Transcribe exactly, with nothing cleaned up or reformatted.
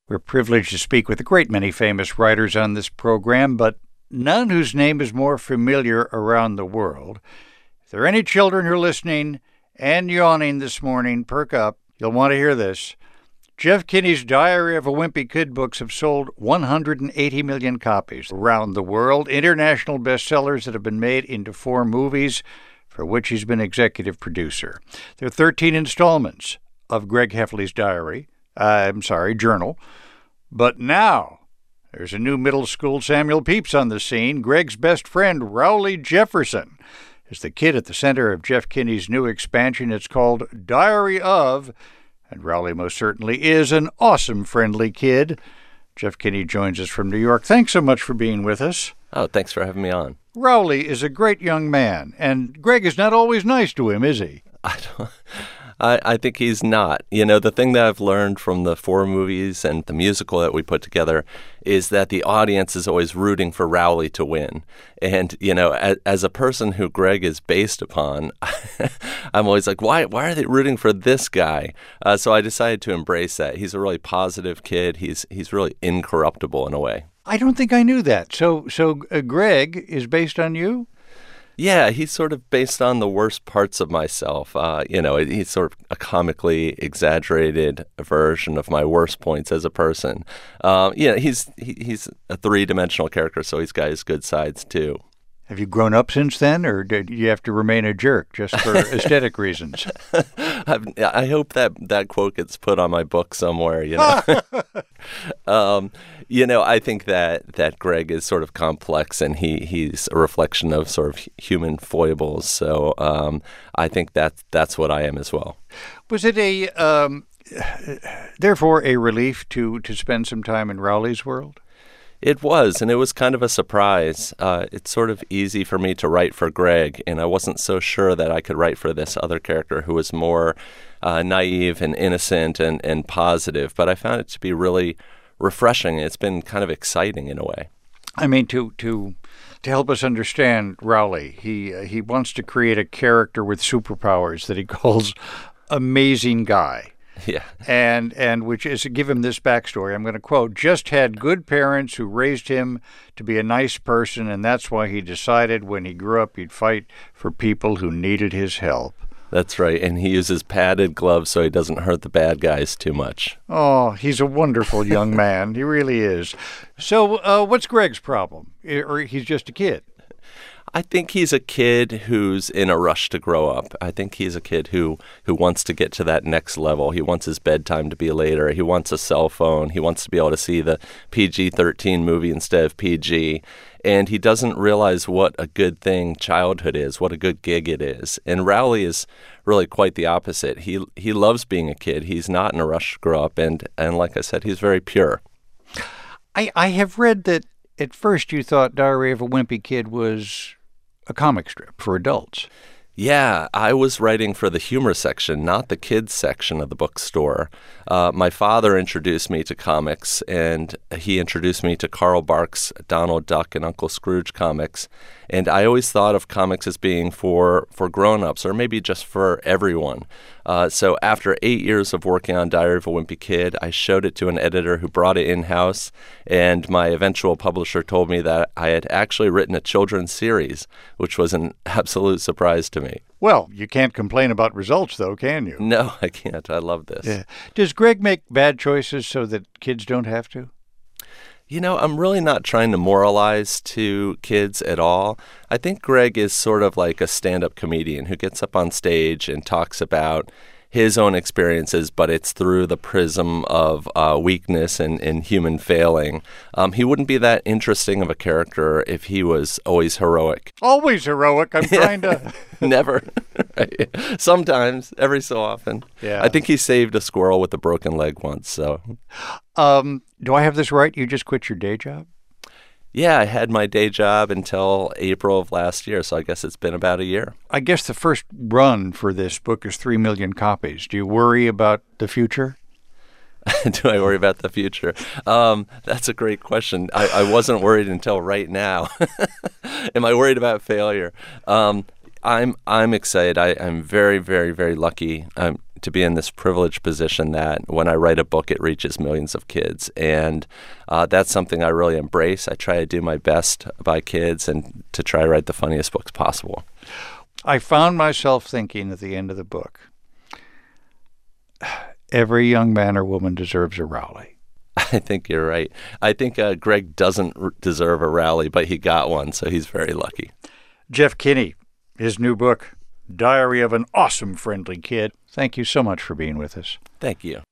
We're privileged to speak with a great many famous writers on this program, but none whose name is more familiar around the world. If there are any children who are listening and yawning this morning, perk up. You'll want to hear this. Jeff Kinney's Diary of a Wimpy Kid books have sold one hundred eighty million copies around the world, international bestsellers that have been made into four movies, for which he's been executive producer. There are thirteen installments of Greg Heffley's diary, uh, I'm sorry, journal. But now, there's a new middle school Samuel Pepys on the scene. Greg's best friend, Rowley Jefferson, is the kid at the center of Jeff Kinney's new expansion. It's called Diary of, and Rowley most certainly is an awesome, friendly kid. Jeff Kinney joins us from New York. Thanks so much for being with us. Oh, thanks for having me on. Rowley is a great young man, and Greg is not always nice to him, is he? I don't... I, I think he's not. You know, the thing that I've learned from the four movies and the musical that we put together is that the audience is always rooting for Rowley to win. And, you know, as, as a person who Greg is based upon, I'm always like, why why are they rooting for this guy? Uh, so I decided to embrace that. He's a really positive kid. He's he's really incorruptible in a way. I don't think I knew that. So, so uh, Greg is based on you? Yeah, he's sort of based on the worst parts of myself. Uh, you know, he's sort of a comically exaggerated version of my worst points as a person. Uh, yeah, he's he, he's a three-dimensional character, so he's got his good sides too. Have you grown up since then, or did you have to remain a jerk just for aesthetic reasons? I've, I hope that that quote gets put on my book somewhere, you know. um, you know, I think that, that Greg is sort of complex, and he, he's a reflection of sort of human foibles. So um, I think that that's what I am as well. Was it a, um, therefore, a relief to, to spend some time in Rowley's world? It was, and it was kind of a surprise. Uh, it's sort of easy for me to write for Greg, and I wasn't so sure that I could write for this other character who was more uh, naive and innocent and, and positive. But I found it to be really refreshing. It's been kind of exciting in a way. I mean, to to to help us understand Rowley, he uh, he wants to create a character with superpowers that he calls Amazing Guy. Yeah. And and which is to give him this backstory. I'm going to quote, just had good parents who raised him to be a nice person, and that's why he decided when he grew up he'd fight for people who needed his help. That's right. And he uses padded gloves so he doesn't hurt the bad guys too much. Oh, he's a wonderful young man. He really is. So uh, what's Greg's problem? Or he's just a kid? I think he's a kid who's in a rush to grow up. I think he's a kid who, who wants to get to that next level. He wants his bedtime to be later. He wants a cell phone. He wants to be able to see the P G thirteen movie instead of P G. And he doesn't realize what a good thing childhood is, what a good gig it is. And Rowley is really quite the opposite. He he loves being a kid. He's not in a rush to grow up. And, and like I said, he's very pure. I, I have read that at first you thought Diary of a Wimpy Kid was a comic strip for adults. Yeah, I was writing for the humor section, not the kids section of the bookstore. Uh, my father introduced me to comics, and he introduced me to Carl Barks' Donald Duck and Uncle Scrooge comics. And I always thought of comics as being for, for grown-ups, or maybe just for everyone. Uh, so after eight years of working on Diary of a Wimpy Kid, I showed it to an editor who brought it in-house, and my eventual publisher told me that I had actually written a children's series, which was an absolute surprise to me. Well, you can't complain about results, though, can you? No, I can't. I love this. Yeah. Does Greg make bad choices so that kids don't have to? You know, I'm really not trying to moralize to kids at all. I think Greg is sort of like a stand-up comedian who gets up on stage and talks about his own experiences, but it's through the prism of uh, weakness and, and human failing. Um, he wouldn't be that interesting of a character if he was always heroic. Always heroic. I'm trying to... Never. Right. Sometimes, every so often. Yeah. I think he saved a squirrel with a broken leg once. So, um, do I have this right? You just quit your day job? Yeah, I had my day job until April of last year, so I guess it's been about a year. I guess the first run for this book is three million copies. Do you worry about the future? Do I worry about the future? Um, that's a great question. I, I wasn't worried until right now. Am I worried about failure? Um, I'm I'm excited. I, I'm very, very, very lucky. I'm to be in this privileged position that when I write a book, it reaches millions of kids. And uh, that's something I really embrace. I try to do my best by kids and to try to write the funniest books possible. I found myself thinking at the end of the book, every young man or woman deserves a Rowley. I think you're right. I think uh, Greg doesn't r- deserve a Rowley, but he got one, so he's very lucky. Jeff Kinney, his new book, Diary of an Awesome Friendly Kid. Thank you so much for being with us. Thank you.